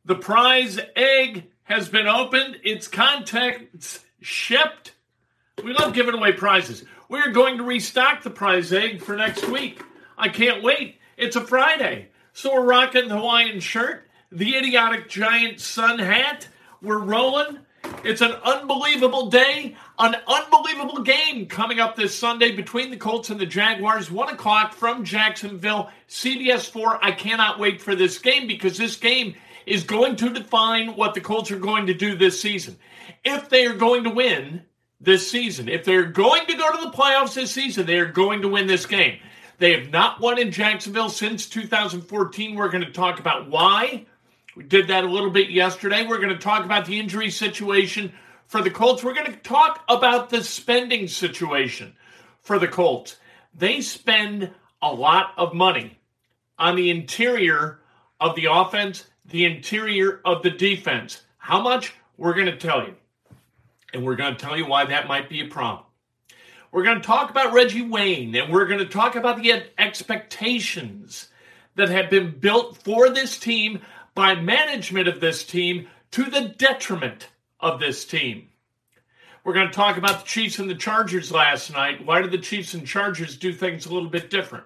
The prize egg has been opened. Its contents shipped. We love giving away prizes. We're going to restock the prize egg for next week. I can't wait. It's a Friday. So we're rocking the Hawaiian shirt, the idiotic giant sun hat. We're rolling. It's an unbelievable day, an unbelievable game coming up this Sunday between the Colts and the Jaguars, 1 o'clock from Jacksonville, CBS 4. I cannot wait for this game because this game is going to define what the Colts are going to do this season. If they are going to win this season, if they're going to go to the playoffs this season, they are going to win this game. They have not won in Jacksonville since 2014. We're going to talk about why. We did that a little bit yesterday. We're going to talk about the injury situation for the Colts. We're going to talk about the spending situation for the Colts. They spend a lot of money on the interior of the offense, the interior of the defense. How much? We're going to tell you. And we're going to tell you why that might be a problem. We're going to talk about Reggie Wayne, and we're going to talk about the expectations that have been built for this team by management of this team to the detriment of this team. We're going to talk about the Chiefs and the Chargers last night. Why did the Chiefs and Chargers do things a little bit different?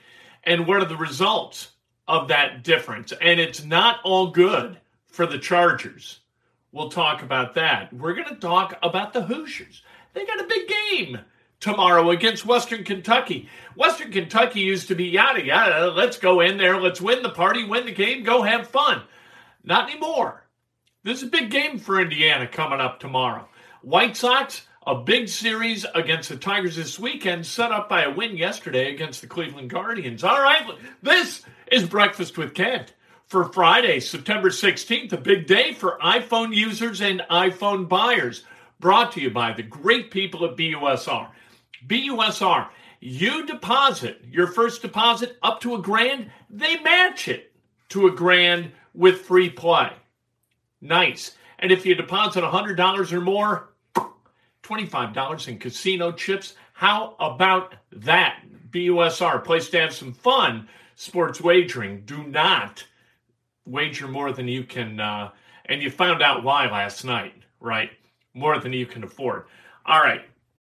And what are the results of that difference? And it's not all good for the Chargers. We'll talk about that. We're going to talk about the Hoosiers. They got a big game tomorrow against Western Kentucky. Western Kentucky used to be yada, yada. Let's go in there. Let's win the party, win the game, go have fun. Not anymore. This is a big game for Indiana coming up tomorrow. White Sox, a big series against the Tigers this weekend, set up by a win yesterday against the Cleveland Guardians. All right, this is Breakfast with Kent for Friday, September 16th, a big day for iPhone users and iPhone buyers. Brought to you by the great people at BUSR. BUSR, you deposit your first deposit up to $1,000, they match it to $1,000 with free play. Nice. And if you deposit $100 or more, $25 in casino chips. How about that? BUSR, place to have some fun. Sports wagering. Do not wager more than you can, and you found out why last night, right? More than you can afford. All right.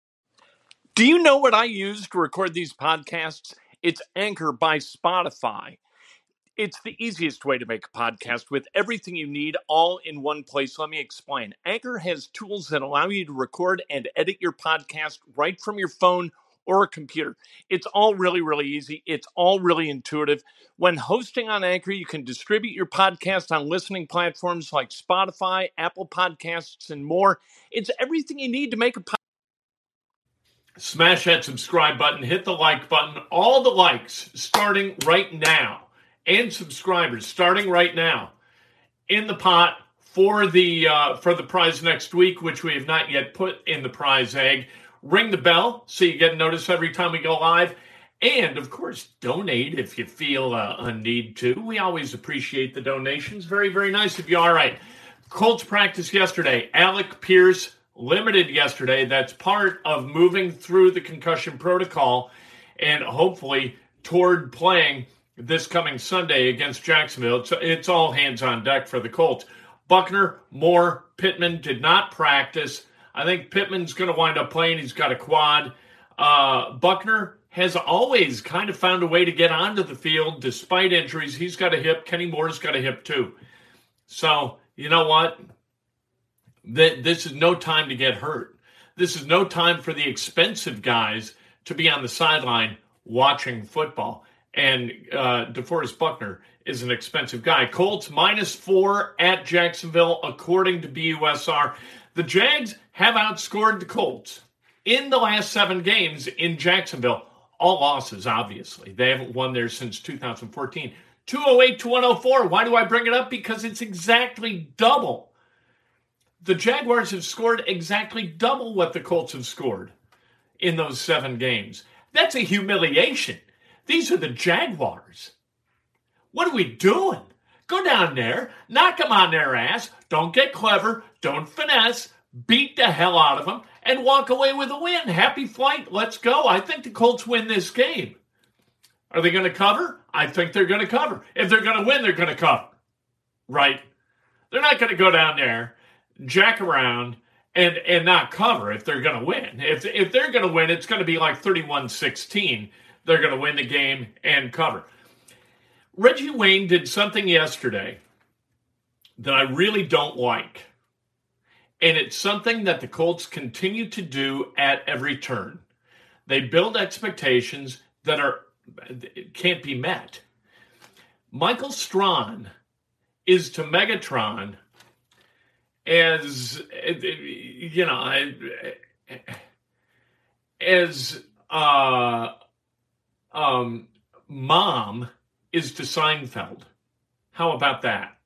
Do you know what I use to record these podcasts? It's Anchor by Spotify. It's the easiest way to make a podcast with everything you need all in one place. Let me explain. Anchor has tools that allow you to record and edit your podcast right from your phone or a computer. It's all really, really easy. It's all really intuitive. When hosting on Anchor, you can distribute your podcast on listening platforms like Spotify, Apple Podcasts, and more. It's everything you need to make a podcast. Smash that subscribe button, hit the like button, all the likes starting right now, and subscribers starting right now in the pot for the prize next week, which we have not yet put in the prize egg. Ring the bell so you get a notice every time we go live. And, of course, donate if you feel a need to. We always appreciate the donations. Very, very nice of you. All right. Colts practice yesterday. Alec Pierce limited yesterday. That's part of moving through the concussion protocol and hopefully toward playing this coming Sunday against Jacksonville. It's all hands on deck for the Colts. Buckner, Moore, Pittman did not practice. I think Pittman's going to wind up playing. He's got a quad. Buckner has always kind of found a way to get onto the field despite injuries. He's got a hip. Kenny Moore's got a hip too. So, you know what? This is no time to get hurt. This is no time for the expensive guys to be on the sideline watching football. And DeForest Buckner is an expensive guy. Colts -4 at Jacksonville, according to BUSR. The Jags have outscored the Colts in the last 7 games in Jacksonville. All losses, obviously. They haven't won there since 2014. 208 to 104. Why do I bring it up? Because it's exactly double. The Jaguars have scored exactly double what the Colts have scored in those 7 games. That's a humiliation. These are the Jaguars. What are we doing? Go down there, knock them on their ass, don't get clever, don't finesse, beat the hell out of them, and walk away with a win. Happy flight, let's go. I think the Colts win this game. Are they going to cover? I think they're going to cover. If they're going to win, they're going to cover. Right? They're not going to go down there, jack around, and not cover if they're going to win. If they're going to win, it's going to be like 31-16. They're going to win the game and cover. Reggie Wayne did something yesterday that I really don't like. And it's something that the Colts continue to do at every turn. They build expectations that can't be met. Michael Strawn is to Megatron as Mom is to Seinfeld. How about that?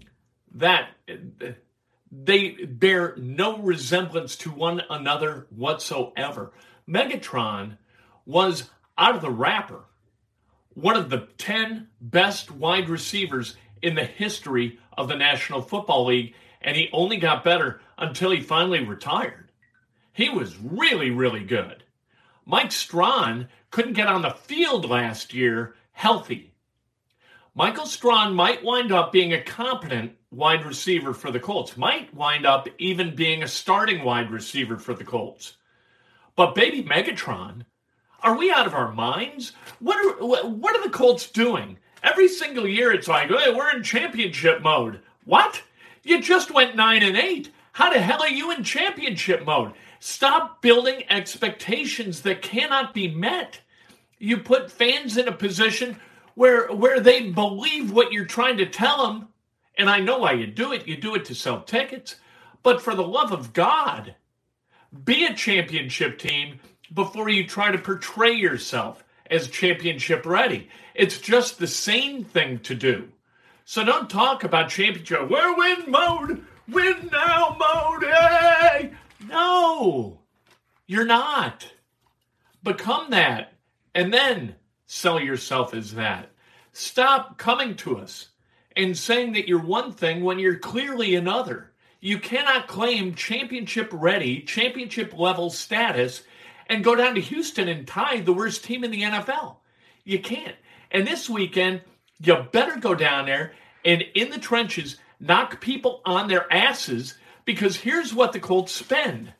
They bear no resemblance to one another whatsoever. Megatron was, out of the wrapper, one of the 10 best wide receivers in the history of the National Football League, and he only got better until he finally retired. He was really, really good. Mike Strawn couldn't get on the field last year healthy. Michael Strawn might wind up being a competent wide receiver for the Colts, might wind up even being a starting wide receiver for the Colts. But baby Megatron, are we out of our minds? What are the Colts doing? Every single year it's like, hey, we're in championship mode. What? You just went 9-8. How the hell are you in championship mode? Stop building expectations that cannot be met. You put fans in a position where they believe what you're trying to tell them. And I know why you do it. You do it to sell tickets. But for the love of God, be a championship team before you try to portray yourself as championship ready. It's just the same thing to do. So don't talk about championship. We're win mode. Win now mode. Hey! No, you're not. Become that. And then sell yourself as that. Stop coming to us and saying that you're one thing when you're clearly another. You cannot claim championship ready, championship level status, and go down to Houston and tie the worst team in the NFL. You can't. And this weekend, you better go down there and in the trenches, knock people on their asses, because here's what the Colts spend.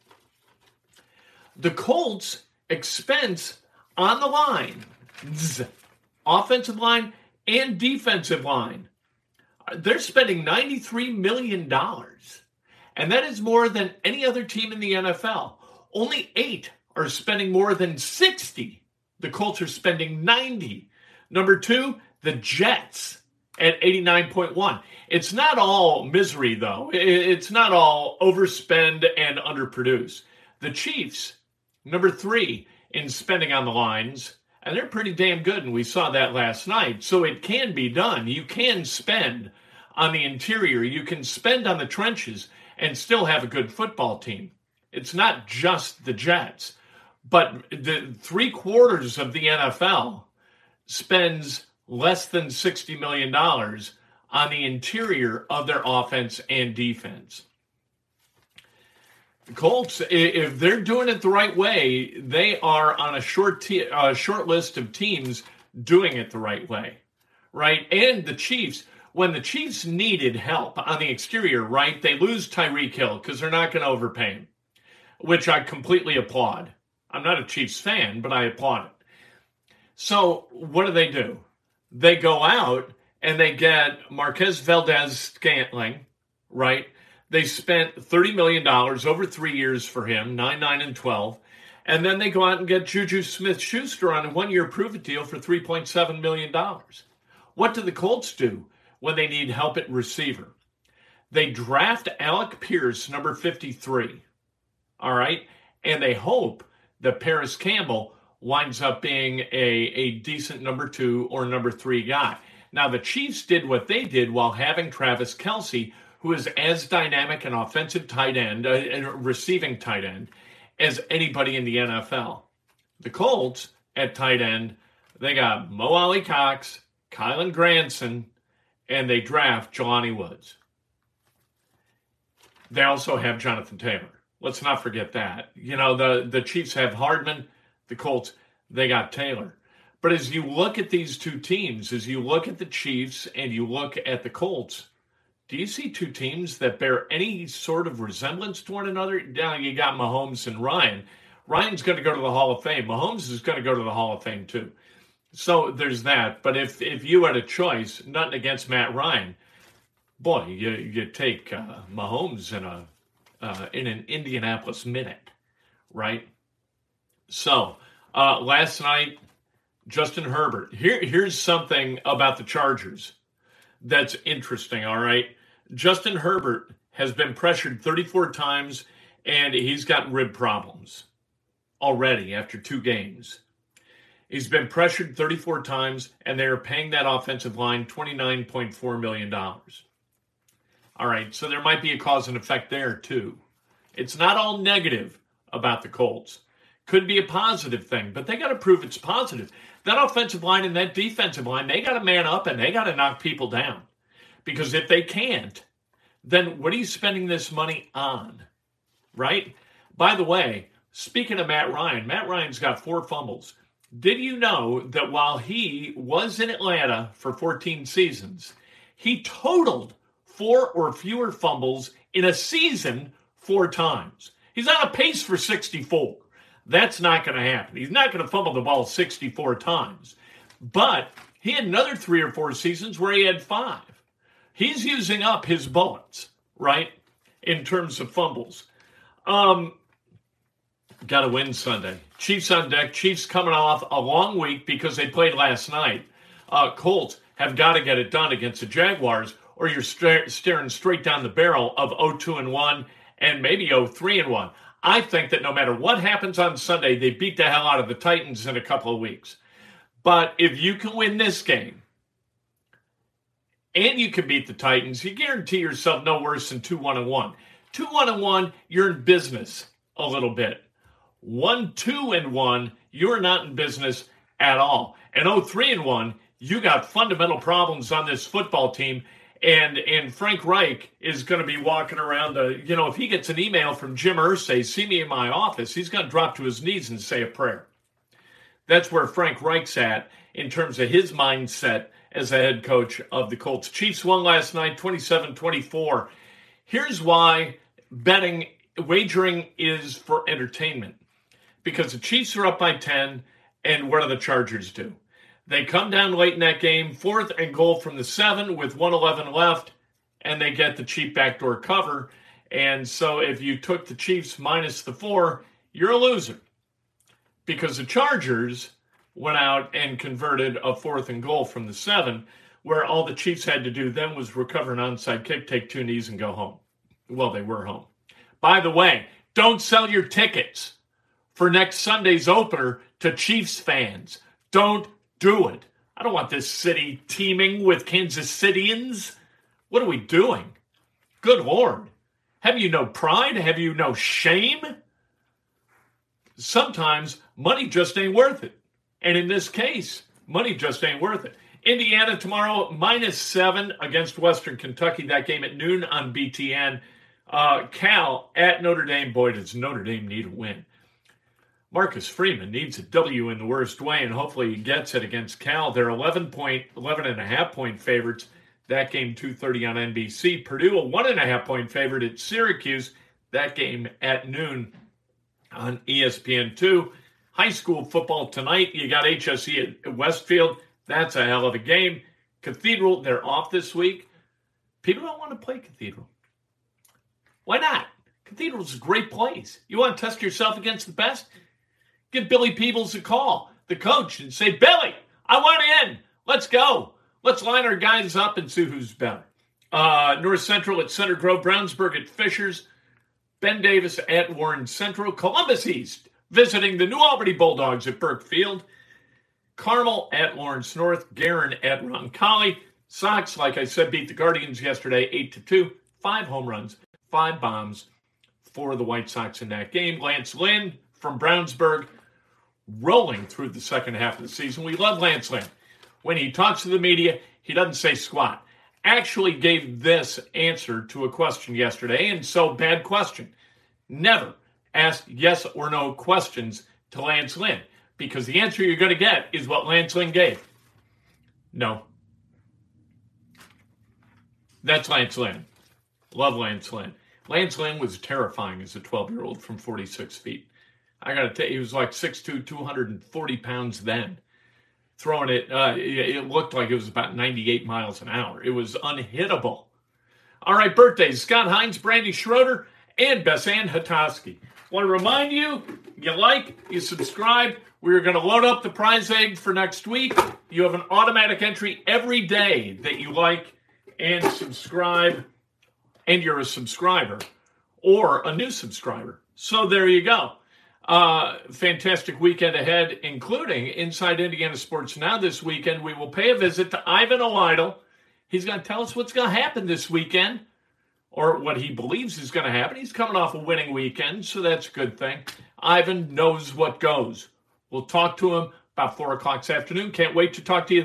The Colts expense on the line, offensive line and defensive line. They're spending $93 million. And that is more than any other team in the NFL. Only 8 are spending more than 60. The Colts are spending 90. Number 2, the Jets at 89.1. It's not all misery, though. It's not all overspend and underproduce. The Chiefs, number 3 in spending on the lines, and they're pretty damn good, and we saw that last night. So it can be done. You can spend on the interior. You can spend on the trenches and still have a good football team. It's not just the Jets, but the 3/4 of the NFL spends less than $60 million on the interior of their offense and defense. The Colts, if they're doing it the right way, they are on a short list of teams doing it the right way, right? And the Chiefs, when the Chiefs needed help on the exterior, right, they lose Tyreek Hill because they're not going to overpay him, which I completely applaud. I'm not a Chiefs fan, but I applaud it. So what do? They go out and they get Marquez Valdes-Scantling, right? They spent $30 million over 3 years for him, 9, 9, and 12. And then they go out and get Juju Smith-Schuster on a one-year prove-it deal for $3.7 million. What do the Colts do when they need help at receiver? They draft Alec Pierce, number 53, all right? And they hope that Paris Campbell winds up being a decent number 2 or number 3 guy. Now, the Chiefs did what they did while having Travis Kelce, who is as dynamic an offensive tight end, receiving tight end, as anybody in the NFL. The Colts, at tight end, they got Mo Alley-Cox, Kylan Granson, and they draft Jelani Woods. They also have Jonathan Taylor. Let's not forget that. You know, the Chiefs have Hardman. The Colts, they got Taylor. But as you look at these two teams, as you look at the Chiefs and you look at the Colts, Do you see two teams that bear any sort of resemblance to one another? Now you got Mahomes and Ryan. Ryan's going to go to the Hall of Fame. Mahomes is going to go to the Hall of Fame too. So there's that. But if you had a choice, nothing against Matt Ryan, boy, you take Mahomes in an Indianapolis Minute, right? So last night, Justin Herbert. Here's something about the Chargers that's interesting, all right? Justin Herbert has been pressured 34 times, and he's got rib problems already after 2 games. He's been pressured 34 times, and they're paying that offensive line $29.4 million. All right, so there might be a cause and effect there, too. It's not all negative about the Colts. Could be a positive thing, but they got to prove it's positive. That offensive line and that defensive line, they got to man up and they got to knock people down. Because if they can't, then what are you spending this money on, right? By the way, speaking of Matt Ryan's got 4 fumbles. Did you know that while he was in Atlanta for 14 seasons, he totaled 4 or fewer fumbles in a season 4 times? He's on a pace for 64. That's not going to happen. He's not going to fumble the ball 64 times. But he had another 3 or 4 seasons where he had 5. He's using up his bullets, right, in terms of fumbles. Got to win Sunday. Chiefs on deck. Chiefs coming off a long week because they played last night. Colts have got to get it done against the Jaguars, or you're staring straight down the barrel of 0-2-1 and maybe 0-3-1. I think that no matter what happens on Sunday, they beat the hell out of the Titans in a couple of weeks. But if you can win this game and you can beat the Titans, you guarantee yourself no worse than 2-1-1. 2-1-1, you're in business a little bit. 1-2-1, you're not in business at all. And 0-3-1, you got fundamental problems on this football team. And Frank Reich is going to be walking around, if he gets an email from Jim Irsay, see me in my office, he's going to drop to his knees and say a prayer. That's where Frank Reich's at in terms of his mindset as a head coach of the Colts. Chiefs won last night, 27-24. Here's why wagering is for entertainment. Because the Chiefs are up by 10, and what do the Chargers do? They come down late in that game, 4th and goal from the 7 with 1:11 left, and they get the cheap backdoor cover. And so if you took the Chiefs minus the 4, you're a loser. Because the Chargers went out and converted a 4th and goal from the 7, where all the Chiefs had to do then was recover an onside kick, take 2 knees, and go home. Well, they were home. By the way, don't sell your tickets for next Sunday's opener to Chiefs fans. Don't do it. I don't want this city teeming with Kansas Cityans. What are we doing? Good Lord. Have you no pride? Have you no shame? Sometimes money just ain't worth it. And in this case, money just ain't worth it. Indiana tomorrow, -7 against Western Kentucky. That game at noon on BTN. Cal at Notre Dame. Boy, does Notre Dame need a win. Marcus Freeman needs a W in the worst way, and hopefully he gets it against Cal. They're 11.5-point favorites. That game, 2:30 on NBC. Purdue, a 1.5-point favorite at Syracuse. That game at noon on ESPN2. High school football tonight. You got HSE at Westfield. That's a hell of a game. Cathedral, they're off this week. People don't want to play Cathedral. Why not? Cathedral's a great place. You want to test yourself against the best? Give Billy Peebles a call, the coach, and say, Billy, I want in. Let's go. Let's line our guys up and see who's better. North Central at Center Grove, Brownsburg at Fishers, Ben Davis at Warren Central, Columbus East visiting the New Albany Bulldogs at Burke Field, Carmel at Lawrence North, Guerin at Roncalli. Sox, like I said, beat the Guardians yesterday 8-2, 5 home runs, 5 bombs for the White Sox in that game. Lance Lynn from Brownsburg rolling through the second half of the season. We love Lance Lynn. When he talks to the media, he doesn't say squat. Actually gave this answer to a question yesterday, and so bad question. Never ask yes or no questions to Lance Lynn, because the answer you're going to get is what Lance Lynn gave. No. That's Lance Lynn. Love Lance Lynn. Lance Lynn was terrifying as a 12-year-old from 46 feet. I got to tell you, he was like 6'2", 240 pounds then. Throwing it, it looked like it was about 98 miles an hour. It was unhittable. All right, birthdays. Scott Hines, Brandy Schroeder, and Bessan Hatoski. Want to remind you, you like, you subscribe. We're going to load up the prize egg for next week. You have an automatic entry every day that you like and subscribe, and you're a subscriber or a new subscriber. So there you go. Fantastic weekend ahead, including Inside Indiana Sports Now this weekend. We will pay a visit to Ivan O'Idle. He's going to tell us what's going to happen this weekend, or what he believes is going to happen. He's coming off a winning weekend, so that's a good thing. Ivan knows what goes. We'll talk to him about 4 o'clock this afternoon. Can't wait to talk to you.